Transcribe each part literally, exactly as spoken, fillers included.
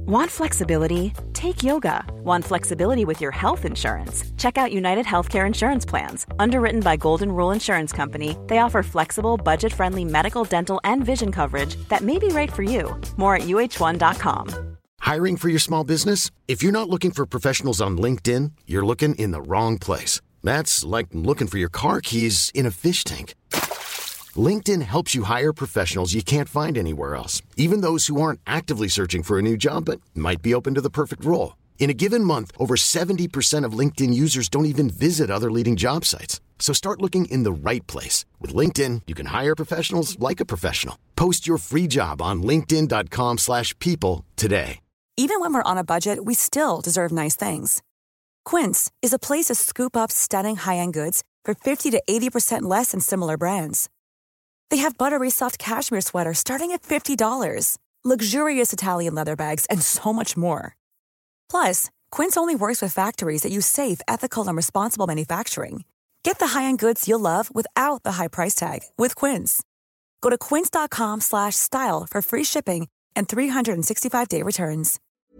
Want flexibility? Take yoga. Want flexibility with your health insurance? Check out United Healthcare Insurance Plans. Underwritten by Golden Rule Insurance Company, they offer flexible, budget-friendly medical, dental, and vision coverage that may be right for you. More at U H one dot com. Hiring for your small business? If you're not looking for professionals on LinkedIn, you're looking in the wrong place. That's like looking for your car keys in a fish tank. LinkedIn helps you hire professionals you can't find anywhere else, even those who aren't actively searching for a new job but might be open to the perfect role. In a given month, over seventy percent of LinkedIn users don't even visit other leading job sites. So start looking in the right place. With LinkedIn, you can hire professionals like a professional. Post your free job on linkedin dot com slash people today. Even when we're on a budget, we still deserve nice things. Quince is a place to scoop up stunning high-end goods for fifty to eighty percent less than similar brands. They have buttery soft cashmere sweaters starting at fifty dollars, luxurious Italian leather bags, and so much more. Plus, Quince only works with factories that use safe, ethical, and responsible manufacturing. Get the high-end goods you'll love without the high price tag with Quince. Go to quince dot com slash style for free shipping and three sixty-five day returns.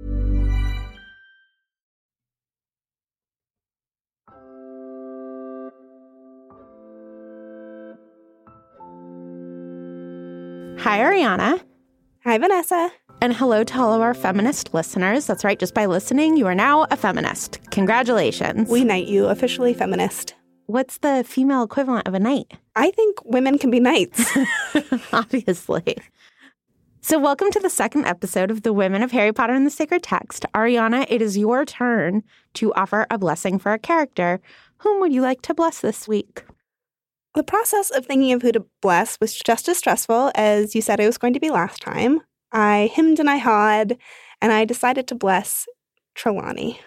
Hi, Ariana. Hi, Vanessa. And hello to all of our feminist listeners. That's right. Just by listening, you are now a feminist. Congratulations. We knight you, officially feminist. What's the female equivalent of a knight? I think women can be knights. Obviously. So welcome to the second episode of The Women of Harry Potter and the Sacred Text. Ariana, it is your turn to offer a blessing for a character. Whom would you like to bless this week? The process of thinking of who to bless was just as stressful as you said it was going to be last time. I hemmed and I hawed, and I decided to bless Trelawney.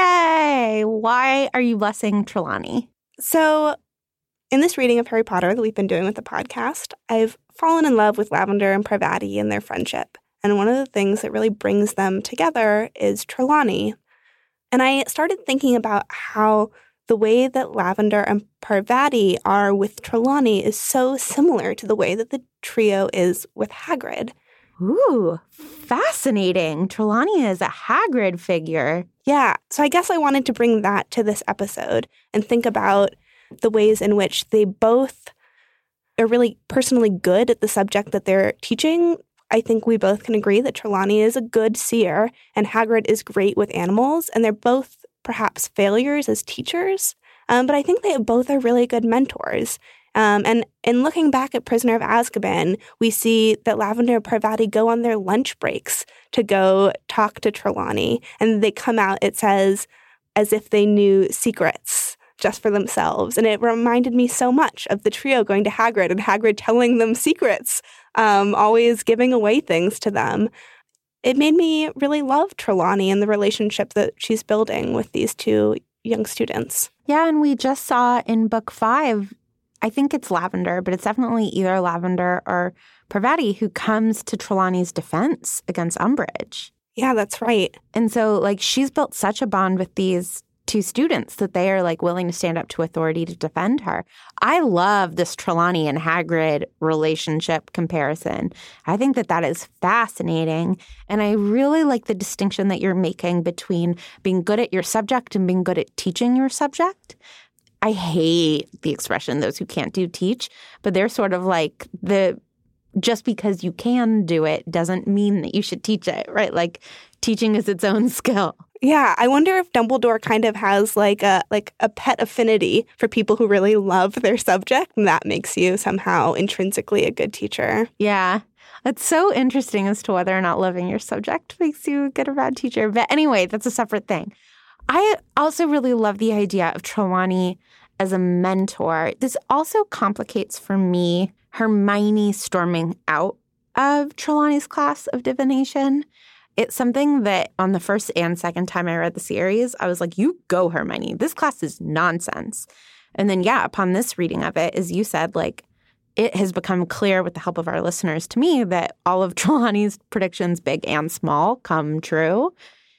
Yay! Why are you blessing Trelawney? So, in this reading of Harry Potter that we've been doing with the podcast, I've fallen in love with Lavender and Parvati and their friendship. And one of the things that really brings them together is Trelawney. And I started thinking about how the way that Lavender and Parvati are with Trelawney is so similar to the way that the trio is with Hagrid. Ooh, fascinating. Trelawney is a Hagrid figure. Yeah, so I guess I wanted to bring that to this episode and think about the ways in which they both are really personally good at the subject that they're teaching. I think we both can agree that Trelawney is a good seer and Hagrid is great with animals, and they're both perhaps failures as teachers, um, but I think they both are really good mentors. Um, and in looking back at Prisoner of Azkaban, we see that Lavender and Parvati go on their lunch breaks to go talk to Trelawney, and they come out, it says, as if they knew secrets just for themselves. And it reminded me so much of the trio going to Hagrid and Hagrid telling them secrets, um, always giving away things to them. It made me really love Trelawney and the relationship that she's building with these two young students. Yeah, and we just saw in book five, I think it's Lavender, but it's definitely either Lavender or Parvati who comes to Trelawney's defense against Umbridge. Yeah, that's right. And so, like, she's built such a bond with these two students that they are, like, willing to stand up to authority to defend her. I love this Trelawney and Hagrid relationship comparison. I think that that is fascinating. And I really like the distinction that you're making between being good at your subject and being good at teaching your subject. I hate the expression, those who can't do teach, but they're sort of like the just because you can do it doesn't mean that you should teach it, right? Like teaching is its own skill. Yeah, I wonder if Dumbledore kind of has like a like a pet affinity for people who really love their subject, and that makes you somehow intrinsically a good teacher. Yeah. That's so interesting as to whether or not loving your subject makes you a good or bad teacher. But anyway, that's a separate thing. I also really love the idea of Trelawney as a mentor. This also complicates for me Hermione storming out of Trelawney's class of divination. It's something that on the first and second time I read the series, I was like, you go, Hermione. This class is nonsense. And then, yeah, upon this reading of it, as you said, like, it has become clear with the help of our listeners to me that all of Trelawney's predictions, big and small, come true.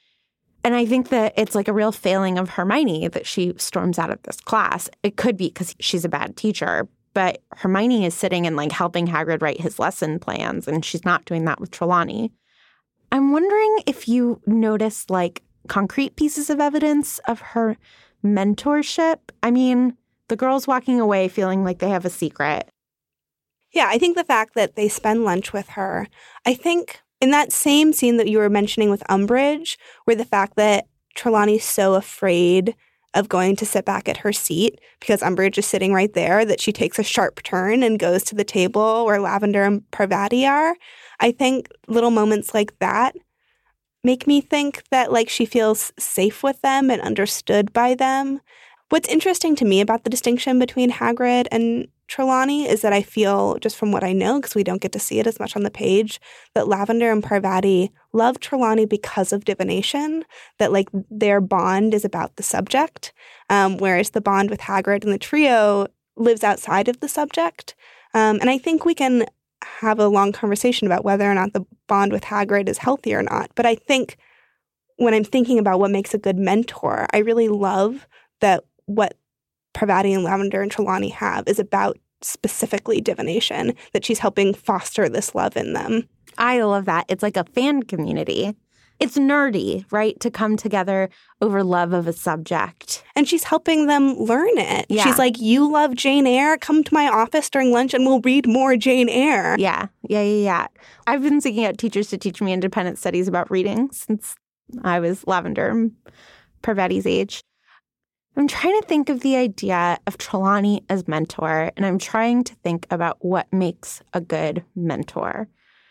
And I think that it's like a real failing of Hermione that she storms out of this class. It could be because she's a bad teacher, but Hermione is sitting and like helping Hagrid write his lesson plans, and she's not doing that with Trelawney. I'm wondering if you notice like concrete pieces of evidence of her mentorship. I mean, the girls walking away feeling like they have a secret. Yeah, I think the fact that they spend lunch with her, I think in that same scene that you were mentioning with Umbridge, where the fact that Trelawney's so afraid of going to sit back at her seat because Umbridge is sitting right there, that she takes a sharp turn and goes to the table where Lavender and Parvati are. I think little moments like that make me think that like she feels safe with them and understood by them. What's interesting to me about the distinction between Hagrid and Trelawney is that I feel, just from what I know, because we don't get to see it as much on the page, that Lavender and Parvati love Trelawney because of divination, that like their bond is about the subject, um, whereas the bond with Hagrid and the trio lives outside of the subject. Um, and I think we can have a long conversation about whether or not the bond with Hagrid is healthy or not. But I think when I'm thinking about what makes a good mentor, I really love that what Parvati and Lavender and Trelawney have is about specifically divination, that she's helping foster this love in them. I love that. It's like a fan community. It's nerdy, right, to come together over love of a subject. And she's helping them learn it. Yeah. She's like, you love Jane Eyre? Come to my office during lunch and we'll read more Jane Eyre. Yeah, yeah, yeah, yeah. I've been seeking out teachers to teach me independent studies about reading since I was Lavender and Parvati's age. I'm trying to think of the idea of Trelawney as mentor, and I'm trying to think about what makes a good mentor.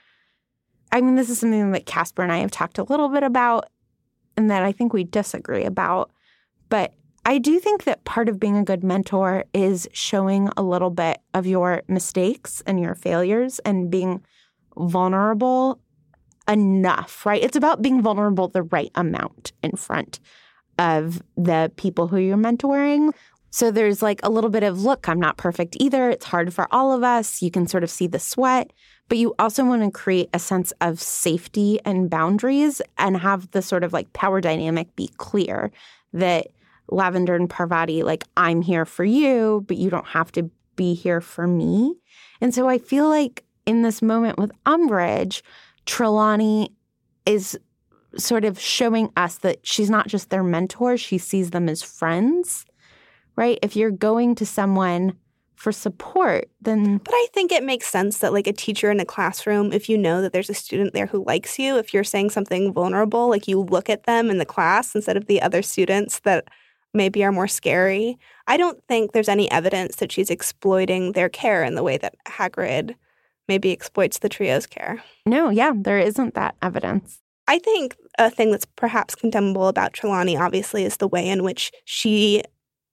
I mean, this is something that Casper and I have talked a little bit about and that I think we disagree about. But I do think that part of being a good mentor is showing a little bit of your mistakes and your failures and being vulnerable enough, right? It's about being vulnerable the right amount in front of the people who you're mentoring. So there's like a little bit of, look, I'm not perfect either. It's hard for all of us. You can sort of see the sweat, but you also want to create a sense of safety and boundaries and have the sort of like power dynamic be clear that Lavender and Parvati, like, I'm here for you, but you don't have to be here for me. And so I feel like in this moment with Umbridge, Trelawney is sort of showing us that she's not just their mentor, she sees them as friends, right? If you're going to someone for support, then... But I think it makes sense that like a teacher in a classroom, if you know that there's a student there who likes you, if you're saying something vulnerable, like you look at them in the class instead of the other students that maybe are more scary. I don't think there's any evidence that she's exploiting their care in the way that Hagrid maybe exploits the trio's care. No, yeah, there isn't that evidence. I think a thing that's perhaps condemnable about Trelawney, obviously, is the way in which she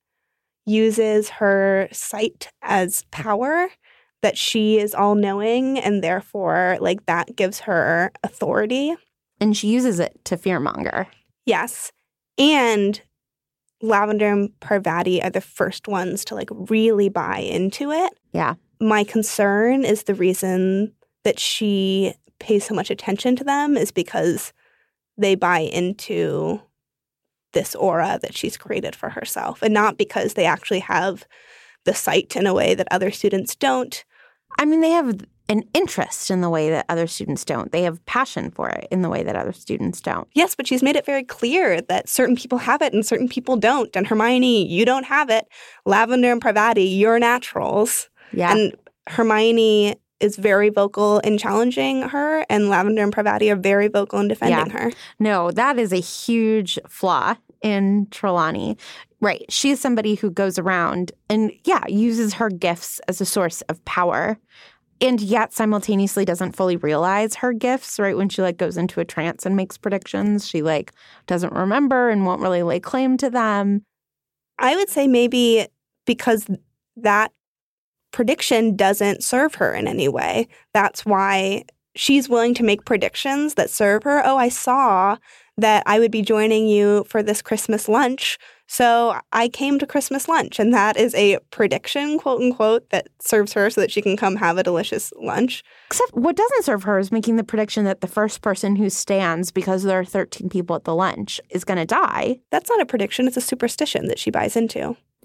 uses her sight as power, that she is all-knowing, and therefore, like, that gives her authority. And she uses it to fearmonger. Yes. And Lavender and Parvati are the first ones to, like, really buy into it. Yeah. My concern is the reason that she pays so much attention to them is because they buy into this aura that she's created for herself, and not because they actually have the sight in a way that other students don't. I mean, they have an interest in the way that other students don't. They have passion for it in the way that other students don't. Yes, but she's made it very clear that certain people have it and certain people don't. And Hermione, you don't have it. Lavender and Parvati, you're naturals. Yeah. And Hermione is very vocal in challenging her, and Lavender and Parvati are very vocal in defending yeah. her. No, that is a huge flaw in Trelawney. Right. She is somebody who goes around and, yeah, uses her gifts as a source of power, and yet simultaneously doesn't fully realize her gifts, right? When she, like, goes into a trance and makes predictions, she, like, doesn't remember and won't really lay claim to them. I would say maybe because that prediction doesn't serve her in any way. That's why she's willing to make predictions that serve her. Oh, I saw that I would be joining you for this Christmas lunch, so I came to Christmas lunch. And that is a prediction, quote unquote, that serves her so that she can come have a delicious lunch. Except what doesn't serve her is making the prediction that the first person who stands, because there are thirteen people at the lunch, is going to die. That's not a prediction. It's a superstition that she buys into.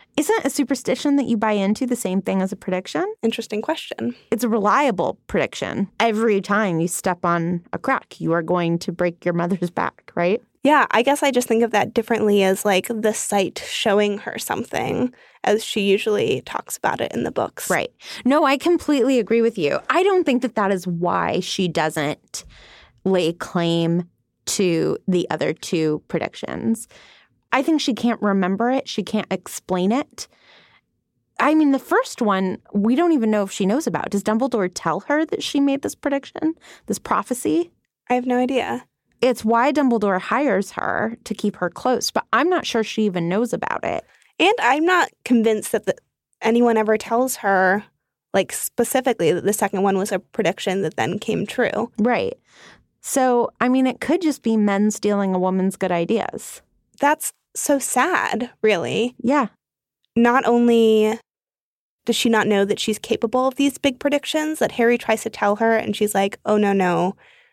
Isn't a superstition that you buy into the same thing as a prediction? Interesting question. It's a reliable prediction. Every time you step on a crack, you are going to break your mother's back, right? Yeah, I guess I just think of that differently as like the sight showing her something, as she usually talks about it in the books. Right. No, I completely agree with you. I don't think that that is why she doesn't lay claim to the other two predictions. I think she can't remember it. She can't explain it. I mean, the first one, we don't even know if she knows about. Does Dumbledore tell her that she made this prediction, this prophecy? I have no idea. It's why Dumbledore hires her to keep her close, but I'm not sure she even knows about it. And I'm not convinced that the, anyone ever tells her, like, specifically that the second one was a prediction that then came true. Right. So, I mean, it could just be men stealing a woman's good ideas. That's so sad, really. Yeah. Not only does she not know that she's capable of these big predictions, that Harry tries to tell her, and she's like, oh, no, no.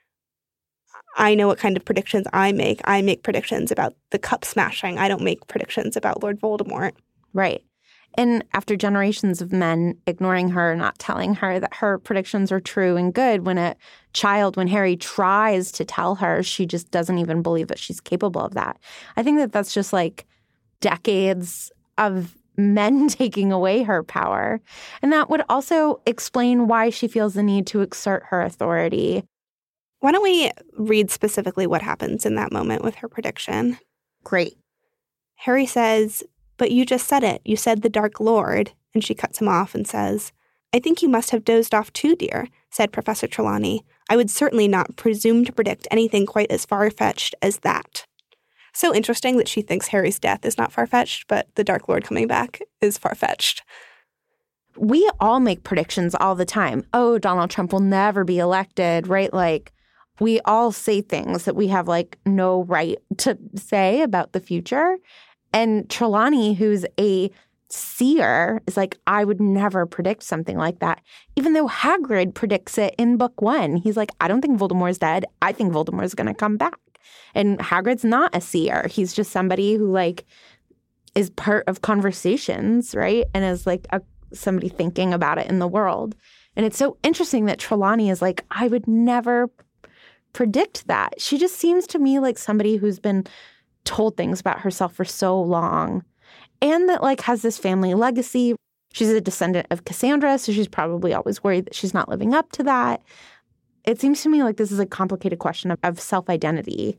I know what kind of predictions I make. I make predictions about the cup smashing. I don't make predictions about Lord Voldemort. Right. And after generations of men ignoring her, not telling her that her predictions are true and good, when a child, when Harry tries to tell her, she just doesn't even believe that she's capable of that. I think that that's just like decades of men taking away her power. And that would also explain why she feels the need to exert her authority. Why don't we read specifically what happens in that moment with her prediction? Great. Harry says, but you just said it. You said the Dark Lord. And she cuts him off and says, I think you must have dozed off too, dear, said Professor Trelawney. I would certainly not presume to predict anything quite as far-fetched as that. So interesting that she thinks Harry's death is not far-fetched, but the Dark Lord coming back is far-fetched. We all make predictions all the time. Oh, Donald Trump will never be elected, right? Like, we all say things that we have, like, no right to say about the future. And Trelawney, who's a seer, is like, I would never predict something like that. Even though Hagrid predicts it in book one. He's like, I don't think Voldemort's dead. I think Voldemort's going to come back. And Hagrid's not a seer. He's just somebody who, like, is part of conversations, right? And is, like, a, somebody thinking about it in the world. And it's so interesting that Trelawney is like, I would never predict that. She just seems to me like somebody who's been told things about herself for so long and that, like, has this family legacy. She's a descendant of Cassandra, so she's probably always worried that she's not living up to that. It seems to me like this is a complicated question of, of self-identity.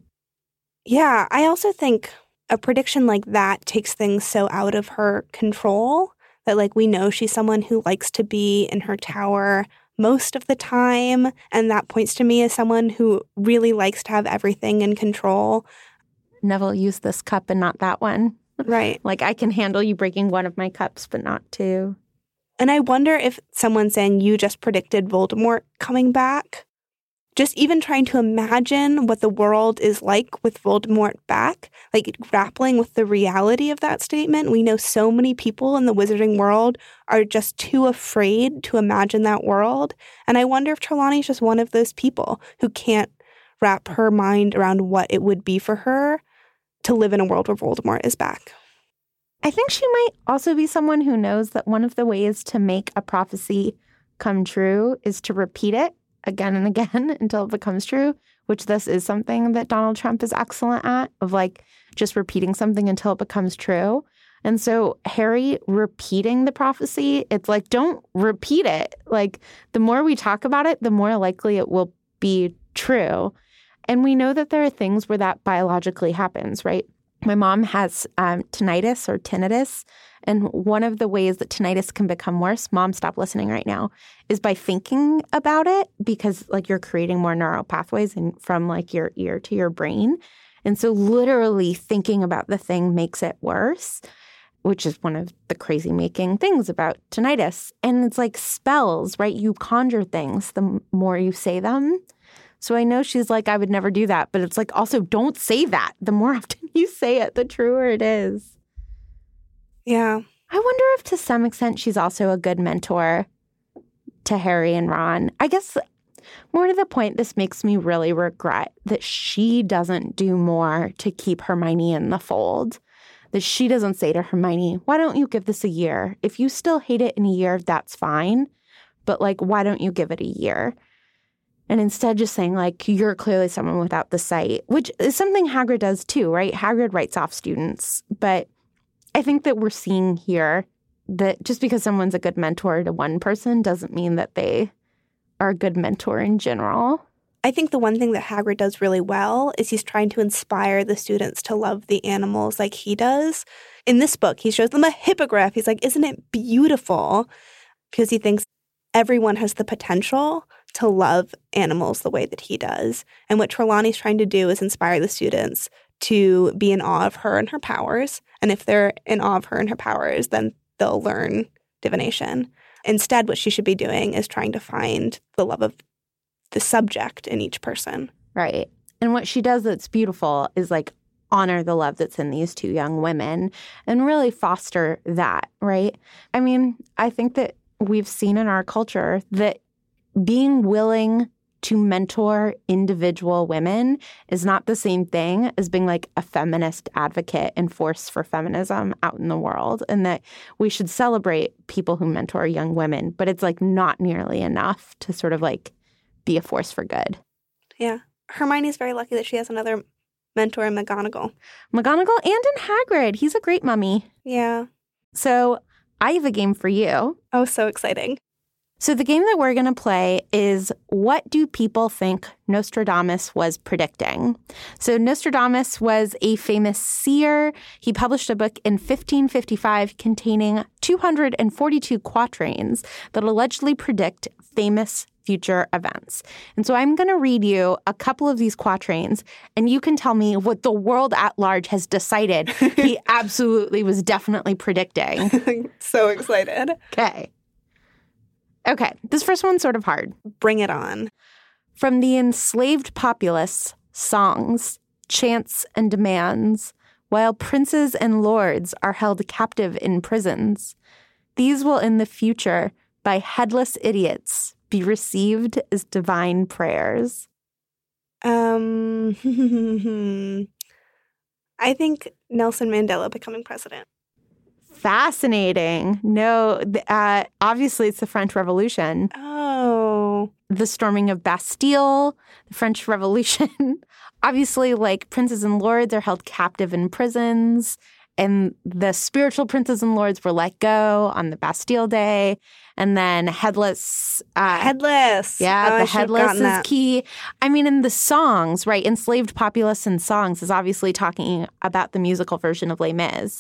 Yeah, I also think a prediction like that takes things so out of her control that, like, we know she's someone who likes to be in her tower most of the time, and that points to me as someone who really likes to have everything in control. Neville used this cup and not that one. Right. Like, I can handle you breaking one of my cups, but not two. And I wonder if someone saying you just predicted Voldemort coming back, just even trying to imagine what the world is like with Voldemort back, like grappling with the reality of that statement. We know so many people in the wizarding world are just too afraid to imagine that world. And I wonder if Trelawney's just one of those people who can't wrap her mind around what it would be for her to live in a world where Voldemort is back. I think she might also be someone who knows that one of the ways to make a prophecy come true is to repeat it again and again until it becomes true, which this is something that Donald Trump is excellent at, of, like, just repeating something until it becomes true. And so Harry repeating the prophecy, it's like, don't repeat it. Like, the more we talk about it, the more likely it will be true. And we know that there are things where that biologically happens, right? My mom has um, tinnitus or tinnitus. And one of the ways that tinnitus can become worse, Mom, stop listening right now, is by thinking about it, because, like, you're creating more neural pathways in, from, like, your ear to your brain. And so literally thinking about the thing makes it worse, which is one of the crazy-making things about tinnitus. And it's like spells, right? You conjure things the more you say them. So I know she's like, I would never do that. But it's like, also, don't say that. The more often you say it, the truer it is. Yeah. I wonder if to some extent she's also a good mentor to Harry and Ron. I guess more to the point, this makes me really regret that she doesn't do more to keep Hermione in the fold. that she doesn't say to Hermione, why don't you give this a year? If you still hate it in a year, that's fine. But, like, why don't you give it a year? And instead just saying, like, you're clearly someone without the sight, which is something Hagrid does too, right? Hagrid writes off students. But I think that we're seeing here that just because someone's a good mentor to one person doesn't mean that they are a good mentor in general. I think the one thing that Hagrid does really well is he's trying to inspire the students to love the animals like he does. In this book, he shows them a hippogriff. He's like, isn't it beautiful? Because he thinks everyone has the potential to love animals the way that he does. And what Trelawney's trying to do is inspire the students to be in awe of her and her powers. And if they're in awe of her and her powers, then they'll learn divination. Instead, what she should be doing is trying to find the love of the subject in each person. Right. And what she does that's beautiful is, like, honor the love that's in these two young women and really foster that, right? I mean, I think that we've seen in our culture that being willing to mentor individual women is not the same thing as being, like, a feminist advocate and force for feminism out in the world, and that we should celebrate people who mentor young women, but it's, like, not nearly enough to sort of, like, be a force for good. Yeah. Hermione's very lucky that she has another mentor in McGonagall. McGonagall and in Hagrid. He's a great mummy. Yeah. So I have a game for you. Oh, so exciting. So the game that we're going to play is, what do people think Nostradamus was predicting? So Nostradamus was a famous seer. He published a book in fifteen fifty-five containing two hundred forty-two quatrains that allegedly predict famous future events. And so I'm going to read you a couple of these quatrains, and you can tell me what the world at large has decided he absolutely was definitely predicting. So excited. Okay. Okay, this first one's sort of hard. Bring it on. From the enslaved populace, songs, chants, and demands, while princes and lords are held captive in prisons, these will in the future, by headless idiots, be received as divine prayers. Um, I think Nelson Mandela becoming president. Fascinating. No, uh, obviously it's the French Revolution. Oh. The storming of Bastille, the French Revolution. Obviously, like, princes and lords are held captive in prisons, and the spiritual princes and lords were let go on the Bastille Day. And then headless. Uh, headless. Yeah, oh, the headless is that. Key. I mean, in the songs, right? Enslaved populace in songs is obviously talking about the musical version of Les Mis.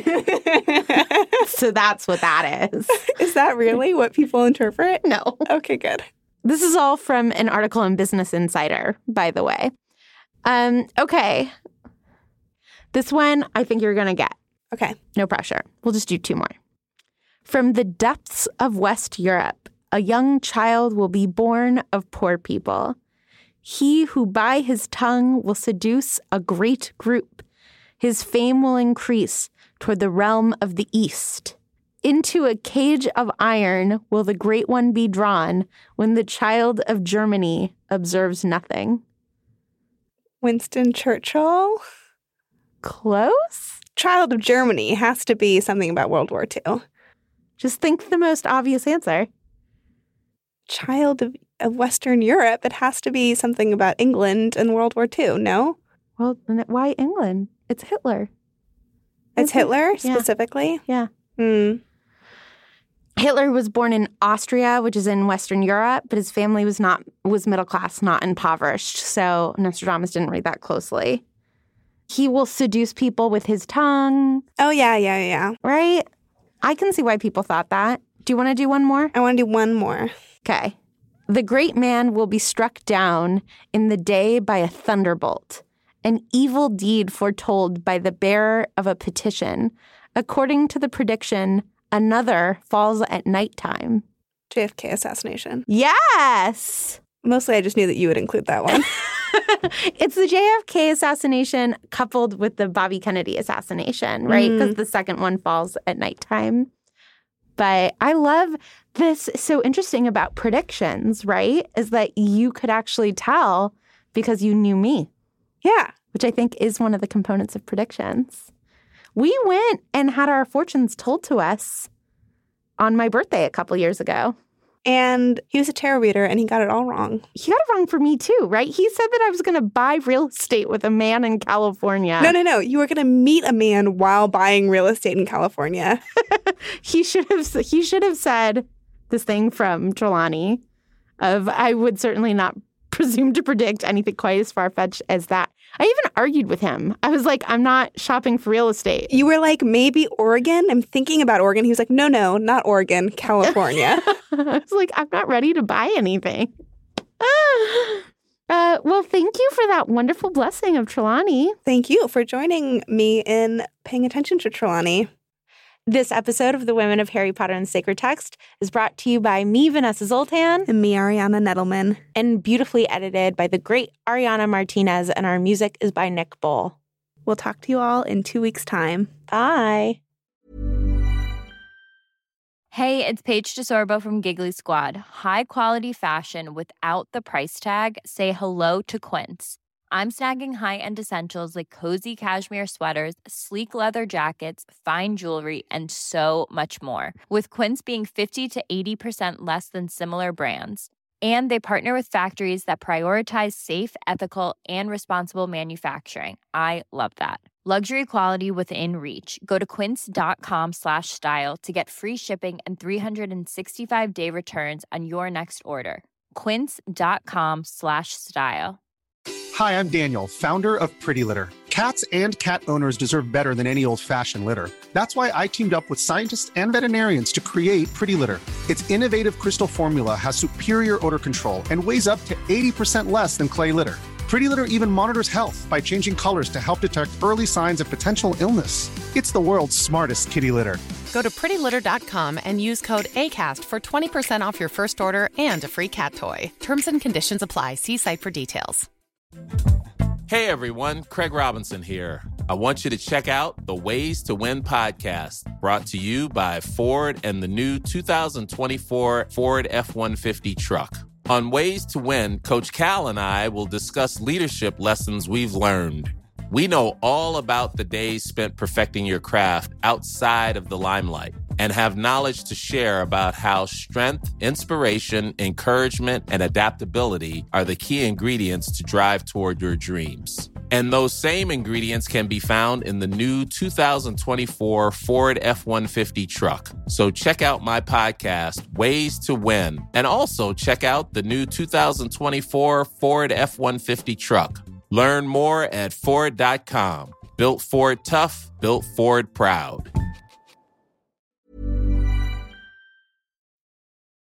So that's what that is. Is that really what people interpret? No. Okay, good. This is all from an article in Business Insider, by the way. Um, okay. This one I think you're going to get. Okay. No pressure. We'll just do two more. From the depths of West Europe, a young child will be born of poor people. He who by his tongue will seduce a great group. His fame will increase toward the realm of the East. Into a cage of iron will the great one be drawn when the child of Germany observes nothing. Winston Churchill? Close? Child of Germany has to be something about World War Two. Just think the most obvious answer. Child of, of Western Europe. It has to be something about England and World War Two, no? Well, why England? It's Hitler. It's Isn't Hitler, it? Yeah. specifically? Yeah. Hmm. Hitler was born in Austria, which is in Western Europe, but his family was not was middle class, not impoverished. So Nostradamus didn't read that closely. He will seduce people with his tongue. Oh, yeah, yeah, yeah. Right? I can see why people thought that. Do you want to do one more? I want to do one more. Okay. The great man will be struck down in the day by a thunderbolt, an evil deed foretold by the bearer of a petition. According to the prediction, another falls at nighttime. J F K assassination. Yes! Mostly I just knew that you would include that one. It's the J F K assassination coupled with the Bobby Kennedy assassination, right? Because mm. the second one falls at nighttime. But I love this. So interesting about predictions, right? Is that you could actually tell because you knew me. Yeah. Which I think is one of the components of predictions. We went and had our fortunes told to us on my birthday a couple years ago. And he was a tarot reader, and he got it all wrong. He got it wrong for me, too, right? He said that I was going to buy real estate with a man in California. No, no, no. You were going to meet a man while buying real estate in California. he should have He should have said this thing from Trelawney of, I would certainly not presume to predict anything quite as far-fetched as that. I even argued with him. I was like, I'm not shopping for real estate. You were like, maybe Oregon? I'm thinking about Oregon. He was like, no, no, not Oregon, California. I was like, I'm not ready to buy anything. uh, well, thank you for that wonderful blessing of Trelawney. Thank you for joining me in paying attention to Trelawney. This episode of The Women of Harry Potter and Sacred Text is brought to you by me, Vanessa Zoltan. And me, Ariana Nettleman. And beautifully edited by the great Ariana Martinez. And our music is by Nick Bull. We'll talk to you all in two weeks' time. Bye. Hey, it's Paige DeSorbo from Giggly Squad. High quality fashion without the price tag. Say hello to Quince. I'm snagging high-end essentials like cozy cashmere sweaters, sleek leather jackets, fine jewelry, and so much more. With Quince being fifty to eighty percent less than similar brands. And they partner with factories that prioritize safe, ethical, and responsible manufacturing. I love that. Luxury quality within reach. Go to quince.com slash style to get free shipping and three sixty-five day returns on your next order. Quince.com slash style. Hi, I'm Daniel, founder of Pretty Litter. Cats and cat owners deserve better than any old-fashioned litter. That's why I teamed up with scientists and veterinarians to create Pretty Litter. Its innovative crystal formula has superior odor control and weighs up to eighty percent less than clay litter. Pretty Litter even monitors health by changing colors to help detect early signs of potential illness. It's the world's smartest kitty litter. Go to pretty litter dot com and use code ACAST for twenty percent off your first order and a free cat toy. Terms and conditions apply. See site for details. Hey everyone, Craig Robinson here. I want you to check out the Ways to Win podcast, brought to you by Ford and the new two thousand twenty-four Ford F one fifty truck. On Ways to Win, Coach Cal and I will discuss leadership lessons we've learned. We know all about the days spent perfecting your craft outside of the limelight and have knowledge to share about how strength, inspiration, encouragement, and adaptability are the key ingredients to drive toward your dreams. And those same ingredients can be found in the new two thousand twenty-four Ford F one fifty truck. So check out my podcast, Ways to Win, and also check out the new two thousand twenty-four Ford F one fifty truck. Learn more at Ford dot com. Built Ford tough, built Ford proud.